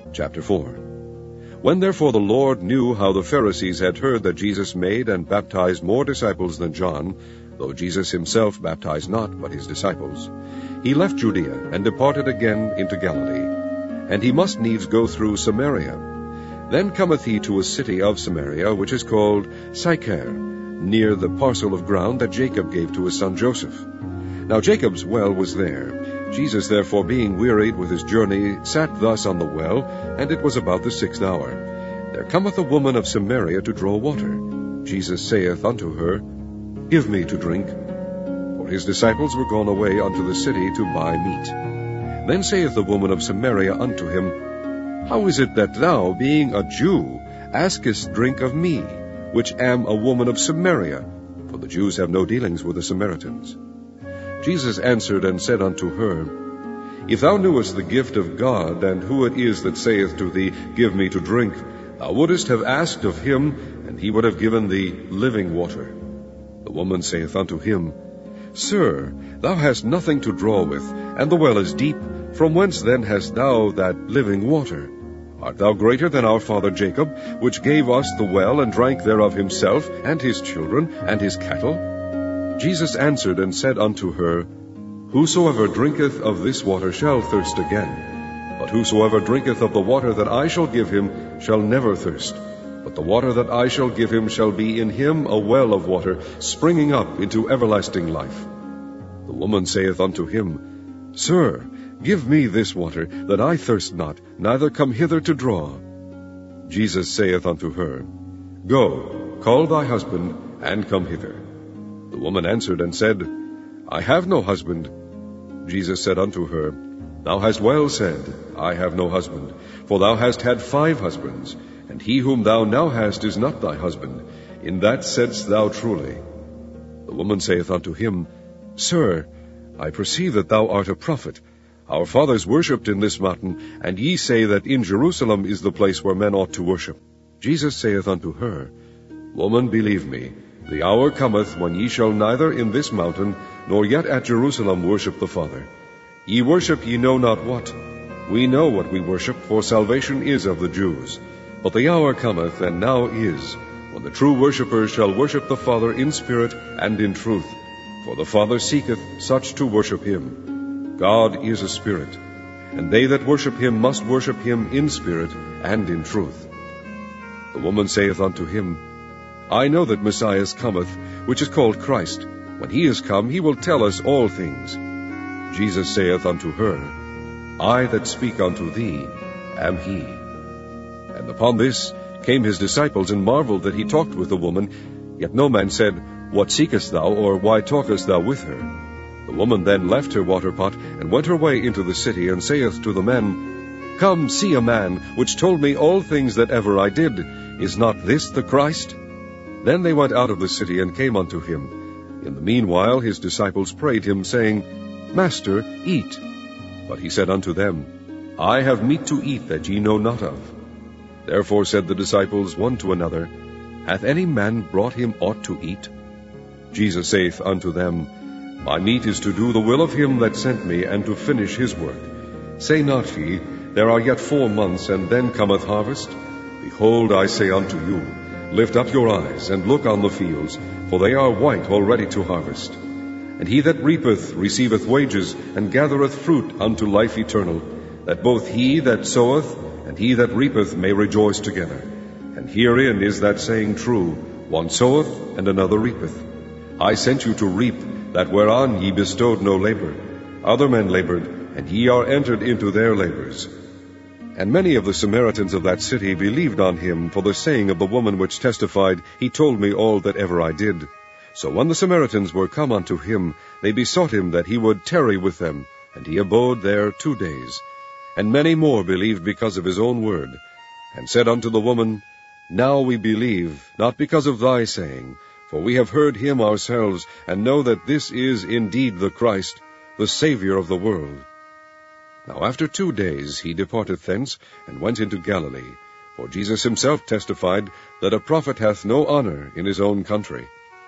Chapter 4. When therefore the Lord knew how the Pharisees had heard that Jesus made and baptized more disciples than John, though Jesus himself baptized not, but his disciples, he left Judea, and departed again into Galilee. And he must needs go through Samaria. Then cometh he to a city of Samaria, which is called Sychar, near the parcel of ground that Jacob gave to his son Joseph. Now Jacob's well was there. Jesus therefore, being wearied with his journey, sat thus on the well, and it was about the 6th hour. There cometh a woman of Samaria to draw water. Jesus saith unto her, Give me to drink. For his disciples were gone away unto the city to buy meat. Then saith the woman of Samaria unto him, How is it that thou, being a Jew, askest drink of me, which am a woman of Samaria? For the Jews have no dealings with the Samaritans. Jesus answered and said unto her, If thou knewest the gift of God, and who it is that saith to thee, Give me to drink, thou wouldest have asked of him, and he would have given thee living water. The woman saith unto him, Sir, thou hast nothing to draw with, and the well is deep. From whence then hast thou that living water? Art thou greater than our father Jacob, which gave us the well, and drank thereof himself, and his children, and his cattle? Jesus answered and said unto her, Whosoever drinketh of this water shall thirst again. But whosoever drinketh of the water that I shall give him shall never thirst. But the water that I shall give him shall be in him a well of water, springing up into everlasting life. The woman saith unto him, Sir, give me this water, that I thirst not, neither come hither to draw. Jesus saith unto her, Go, call thy husband, and come hither. The woman answered and said, I have no husband. Jesus said unto her, Thou hast well said, I have no husband. For thou hast had 5 husbands, and he whom thou now hast is not thy husband. In that saidst thou truly. The woman saith unto him, Sir, I perceive that thou art a prophet. Our fathers worshipped in this mountain, and ye say that in Jerusalem is the place where men ought to worship. Jesus saith unto her, Woman, believe me, the hour cometh when ye shall neither in this mountain, nor yet at Jerusalem worship the Father. Ye worship ye know not what. We know what we worship, for salvation is of the Jews. But the hour cometh, and now is, when the true worshippers shall worship the Father in spirit and in truth. For the Father seeketh such to worship him. God is a spirit, and they that worship him must worship him in spirit and in truth. The woman saith unto him, I know that Messiah cometh, which is called Christ. When he is come, he will tell us all things. Jesus saith unto her, I that speak unto thee am he. And upon this came his disciples, and marveled that he talked with the woman. Yet no man said, What seekest thou, or why talkest thou with her? The woman then left her water pot, and went her way into the city, and saith to the men, Come, see a man, which told me all things that ever I did. Is not this the Christ? Then they went out of the city, and came unto him. In the meanwhile his disciples prayed him, saying, Master, eat. But he said unto them, I have meat to eat that ye know not of. Therefore said the disciples one to another, Hath any man brought him aught to eat? Jesus saith unto them, My meat is to do the will of him that sent me, and to finish his work. Say not ye, There are yet 4 months, and then cometh harvest? Behold, I say unto you, Lift up your eyes, and look on the fields, for they are white already to harvest. And he that reapeth receiveth wages, and gathereth fruit unto life eternal, that both he that soweth and he that reapeth may rejoice together. And herein is that saying true, One soweth, and another reapeth. I sent you to reap that whereon ye bestowed no labor. Other men labored, and ye are entered into their labors. And many of the Samaritans of that city believed on him for the saying of the woman which testified, He told me all that ever I did. So when the Samaritans were come unto him, they besought him that he would tarry with them, and he abode there 2 days. And many more believed because of his own word, and said unto the woman, Now we believe, not because of thy saying, for we have heard him ourselves, and know that this is indeed the Christ, the Saviour of the world. Now after 2 days he departed thence, and went into Galilee. For Jesus himself testified that a prophet hath no honor in his own country.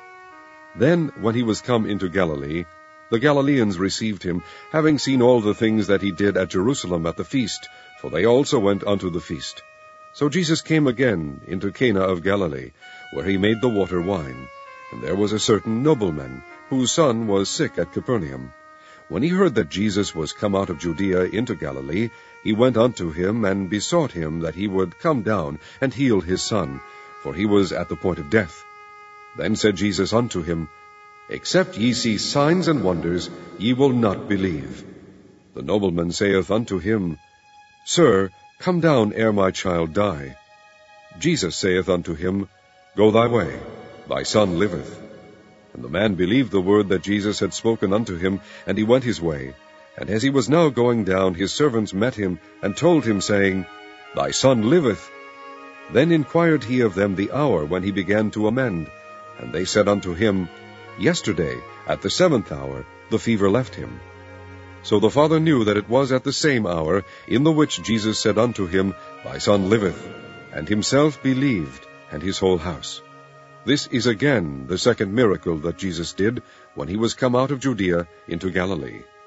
Then, when he was come into Galilee, the Galileans received him, having seen all the things that he did at Jerusalem at the feast, for they also went unto the feast. So Jesus came again into Cana of Galilee, where he made the water wine. And there was a certain nobleman, whose son was sick at Capernaum. When he heard that Jesus was come out of Judea into Galilee, he went unto him, and besought him that he would come down and heal his son, for he was at the point of death. Then said Jesus unto him, Except ye see signs and wonders, ye will not believe. The nobleman saith unto him, Sir, come down ere my child die. Jesus saith unto him, Go thy way, thy son liveth. And the man believed the word that Jesus had spoken unto him, and he went his way. And as he was now going down, his servants met him, and told him, saying, Thy son liveth. Then inquired he of them the hour when he began to amend. And they said unto him, Yesterday, at the 7th hour, the fever left him. So the father knew that it was at the same hour in the which Jesus said unto him, Thy son liveth, and himself believed, and his whole house. This is again the second miracle that Jesus did, when he was come out of Judea into Galilee.